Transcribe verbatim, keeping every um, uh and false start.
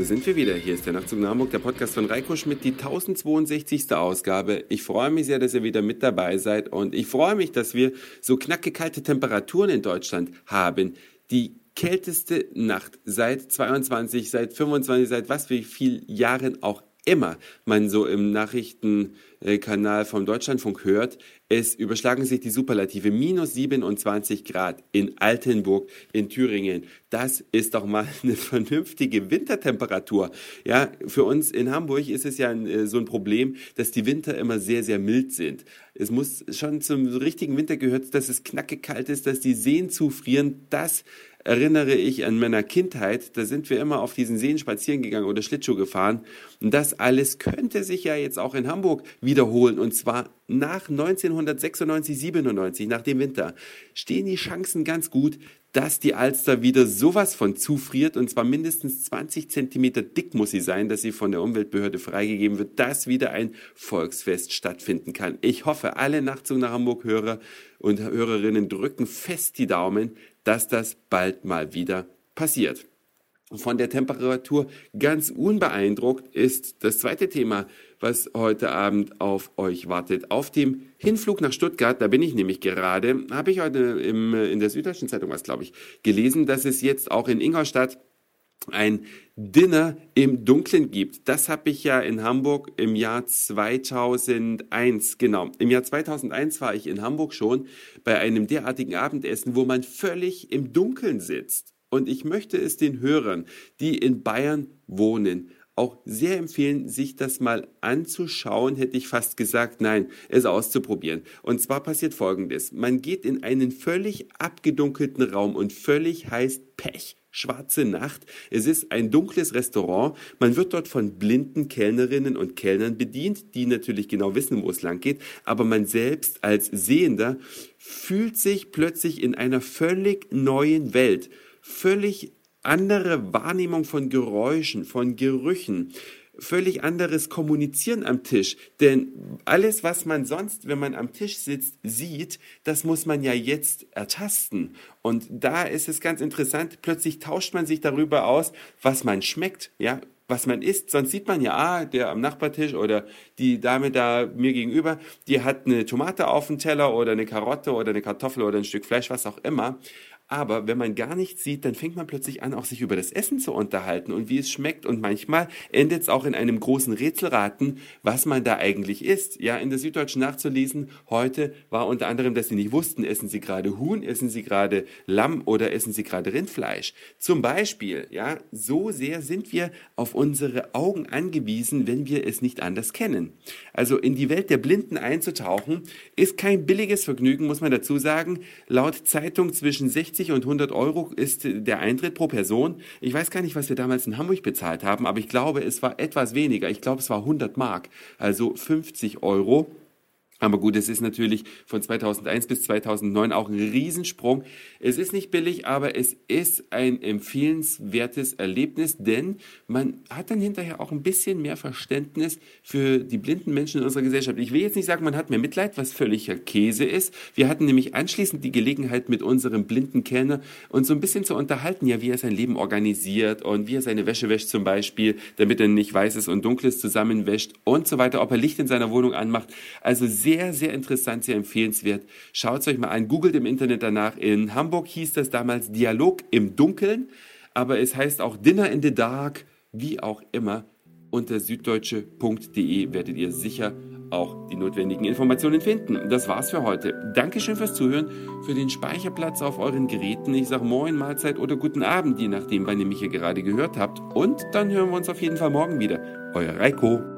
sind wir wieder. Hier ist der Nachtzug nach Hamburg, der Podcast von Reiko Schmidt, die tausendzweiundsechzigste Ausgabe. Ich freue mich sehr, dass ihr wieder mit dabei seid und ich freue mich, dass wir so knackige kalte Temperaturen in Deutschland haben. Die kälteste Nacht seit zweiundzwanzig, seit fünfundzwanzig, seit was wie viel Jahren auch immer man so im Nachrichtenkanal vom Deutschlandfunk hört. Es überschlagen sich die Superlative. minus siebenundzwanzig Grad in Altenburg in Thüringen. Das ist doch mal eine vernünftige Wintertemperatur. Ja, für uns in Hamburg ist es ja ein, so ein Problem, dass die Winter immer sehr, sehr mild sind. Es muss schon zum richtigen Winter gehört, dass es knackekalt ist, dass die Seen zufrieren. Das erinnere ich an meiner Kindheit. Da sind wir immer auf diesen Seen spazieren gegangen oder Schlittschuh gefahren. Und das alles könnte sich ja jetzt auch in Hamburg wiederholen. Und zwar nach neunzehnhundertsechsundneunzig, siebenundneunzig, nach dem Winter, stehen die Chancen ganz gut, dass die Alster wieder sowas von zufriert, und zwar mindestens zwanzig Zentimeter dick muss sie sein, dass sie von der Umweltbehörde freigegeben wird, dass wieder ein Volksfest stattfinden kann. Ich hoffe, alle Nachtzug nach Hamburg-Hörer und Hörerinnen drücken fest die Daumen, dass das bald mal wieder passiert. Von der Temperatur ganz unbeeindruckt ist das zweite Thema, was heute Abend auf euch wartet. Auf dem Hinflug nach Stuttgart, da bin ich nämlich gerade, habe ich heute im, in der Süddeutschen Zeitung was, glaube ich, gelesen, dass es jetzt auch in Ingolstadt ein Dinner im Dunkeln gibt. Das habe ich ja in Hamburg im Jahr zweitausendeins, genau. Im Jahr zweitausendeins war ich in Hamburg schon bei einem derartigen Abendessen, wo man völlig im Dunkeln sitzt. Und ich möchte es den Hörern, die in Bayern wohnen, auch sehr empfehlen, sich das mal anzuschauen, hätte ich fast gesagt, nein, es auszuprobieren. Und zwar passiert Folgendes. Man geht in einen völlig abgedunkelten Raum und völlig heißt Pech. Schwarze Nacht. Es ist ein dunkles Restaurant. Man wird dort von blinden Kellnerinnen und Kellnern bedient, die natürlich genau wissen, wo es lang geht. Aber man selbst als Sehender fühlt sich plötzlich in einer völlig neuen Welt. Völlig andere Wahrnehmung von Geräuschen, von Gerüchen. Völlig anderes Kommunizieren am Tisch, denn alles, was man sonst, wenn man am Tisch sitzt, sieht, das muss man ja jetzt ertasten. Und da ist es ganz interessant, plötzlich tauscht man sich darüber aus, was man schmeckt, ja, was man isst. Sonst sieht man ja, ah, der am Nachbartisch oder die Dame da mir gegenüber, die hat eine Tomate auf dem Teller oder eine Karotte oder eine Kartoffel oder ein Stück Fleisch, was auch immer. Aber wenn man gar nichts sieht, dann fängt man plötzlich an, auch sich über das Essen zu unterhalten und wie es schmeckt. Und manchmal endet es auch in einem großen Rätselraten, was man da eigentlich isst. Ja, in der Süddeutschen nachzulesen, heute war unter anderem, dass sie nicht wussten, essen sie gerade Huhn, essen sie gerade Lamm oder essen sie gerade Rindfleisch. Zum Beispiel, ja, so sehr sind wir auf unsere Augen angewiesen, wenn wir es nicht anders kennen. Also in die Welt der Blinden einzutauchen, ist kein billiges Vergnügen, muss man dazu sagen. Laut Zeitung zwischen sechzig und hundert Euro ist der Eintritt pro Person. Ich weiß gar nicht, was wir damals in Hamburg bezahlt haben, aber ich glaube, es war etwas weniger. Ich glaube, es war hundert Mark, also fünfzig Euro. Aber gut, es ist natürlich von zweitausendeins bis zweitausendneun auch ein Riesensprung. Es ist nicht billig, aber es ist ein empfehlenswertes Erlebnis, denn man hat dann hinterher auch ein bisschen mehr Verständnis für die blinden Menschen in unserer Gesellschaft. Ich will jetzt nicht sagen, man hat mehr Mitleid, was völliger Käse ist. Wir hatten nämlich anschließend die Gelegenheit, mit unserem blinden Kellner uns so ein bisschen zu unterhalten, ja, wie er sein Leben organisiert und wie er seine Wäsche wäscht zum Beispiel, damit er nicht Weißes und Dunkles zusammenwäscht und so weiter, ob er Licht in seiner Wohnung anmacht. Also sehr Sehr, sehr interessant, sehr empfehlenswert. Schaut es euch mal an, googelt im Internet danach. In Hamburg hieß das damals Dialog im Dunkeln, aber es heißt auch Dinner in the Dark, wie auch immer. Unter süddeutsche punkt de werdet ihr sicher auch die notwendigen Informationen finden. Das war's für heute. Dankeschön fürs Zuhören, für den Speicherplatz auf euren Geräten. Ich sage Moin, Mahlzeit oder guten Abend, je nachdem, wann ihr mich hier gerade gehört habt. Und dann hören wir uns auf jeden Fall morgen wieder. Euer Reiko.